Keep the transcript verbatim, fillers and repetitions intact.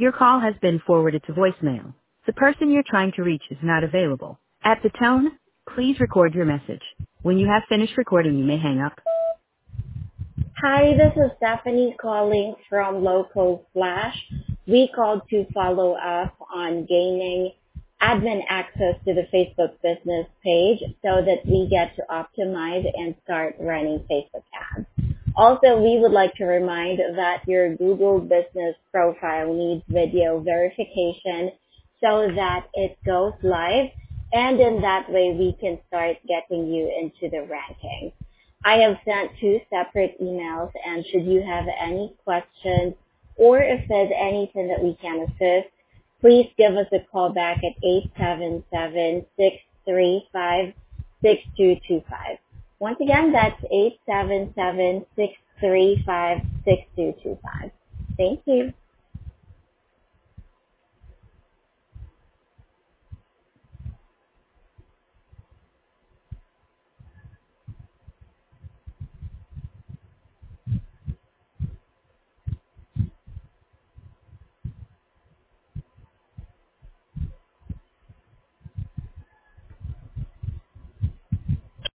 Your call has been forwarded to voicemail. The person you're trying to reach is not available. At the tone, please record your message. When you have finished recording, you may hang up. Hi, this is Stephanie calling from Local Flash. We called to follow up on gaining admin access to the Facebook business page so that we get to optimize and start running Facebook ads. Also, we would like to remind that your Google business profile needs video verification so that it goes live, and in that way we can start getting you into the rankings. I have sent two separate emails, and should you have any questions or if there's anything that we can assist, please give us a call back at eight seven seven, six three five, six two two five. Once again, that's eight seven seven, six three five, six two two five. Thank you.